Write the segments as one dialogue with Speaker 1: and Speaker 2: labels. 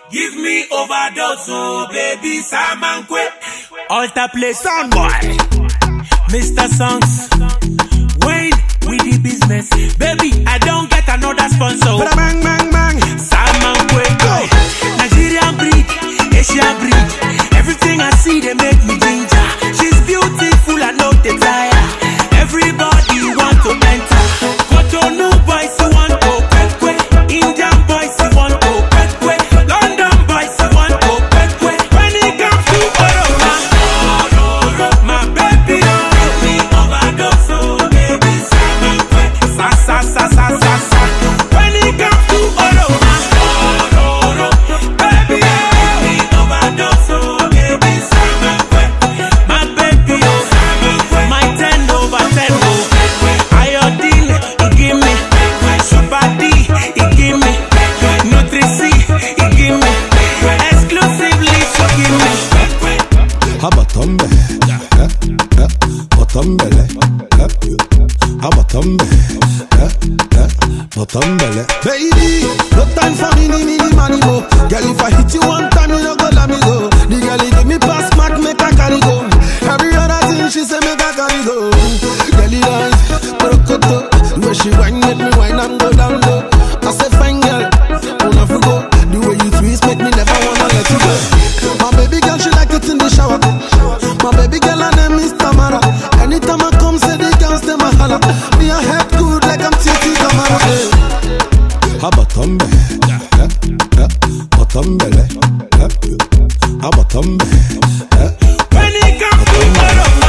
Speaker 1: Give me overdose, oh baby, Samankwe.
Speaker 2: Alter play sound boy. Mr. Songs. Wayne with the business. Baby, I don't get another sponsor.
Speaker 3: Bang, bang, bang.
Speaker 2: Samankwe. Nigerian breed, Asian breed. Everything I see, they make me ginger. She's beautiful, I know they tire. Everybody want to enter. Cotonou boys, you want to kwe. Indian boys, you want to kwe. London boys, you want to kwe. When it comes to Oroma, my baby, give me overdose, oh baby, Samankwe. Sa sa sa sa sa sa. When it comes to Oroma, baby, give me overdose, oh baby, Samankwe. My baby, oh, my 10 over 10, oh. Iodine, he give me. Super D, he give me. Nutri-C, he give me. Exclusively, she give me.
Speaker 3: Habatombe, Botombele, Habatombe, Botombele. Baby, no time for me, money go. Girl, if I hit you one time, you don't go let me go. The girl, he give me pass mark, make I carry go. Every other thing she say, make I carry go. Girl, he dance, brokoto. Where she whine, make me whine and go down low. I say, fine girl, wanna go. The way you twist, make me never wanna let you go. My baby girl, she like it in the shower. My baby girl, her name is Tamara. Anytime I come, say the girls, they my holla. Me a head good like I'm Titi Tamara. Habatombe, Botombele, Habatombe.
Speaker 1: When it comes to Oroma,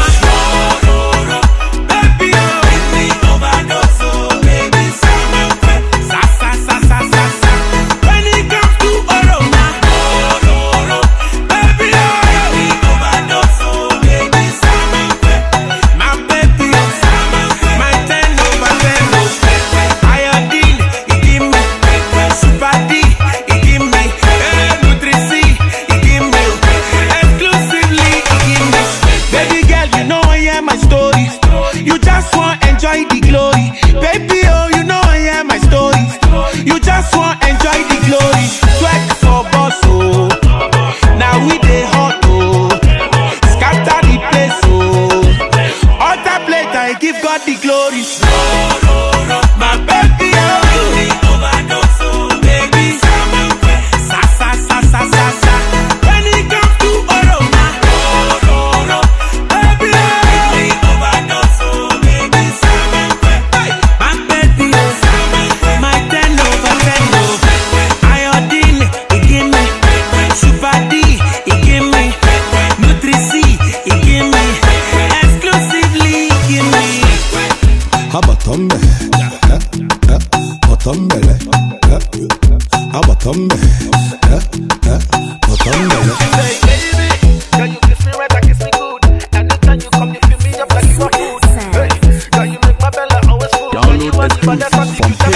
Speaker 1: baby, oh, give me overdose, oh baby, Samankwe. Sa sa sa sa sa sa. When it comes to Oroma, baby, oh, give me overdose, oh baby, Samankwe. My baby, oh, Samankwe. My 10 over 10, oh. Iodine, he give me. Super D, he give me. Nutri-C, he give me. Exclusively, he give me.
Speaker 2: Baby girl, you know I hear my stories. You just want enjoy the glory. Baby, oh, you know I hear my stories. You just want enjoy the glory. Sweat for boss, oh. Now we dey hot, oh. Scatter the place, oh. Alter plate, I give God the glory.
Speaker 1: My baby, oh, give me overdose, oh baby, Samankwe. Sa sa sa sa sa sa. When it comes to Oroma, baby, oh, give me overdose, oh baby, Samankwe.
Speaker 2: My baby, oh, my 10 over 10, oh. Iodine, he give me. Super D, he give me. Nutri-C, he give me. Exclusively, he give me.
Speaker 3: Habatombe, Botombele, Habatombe, Botombele.
Speaker 4: Say, baby, can you kiss me right, I kiss me good. Anytime you come, you fill me up like you are food. Hey, can you make my belly always full? When you want, but that's what you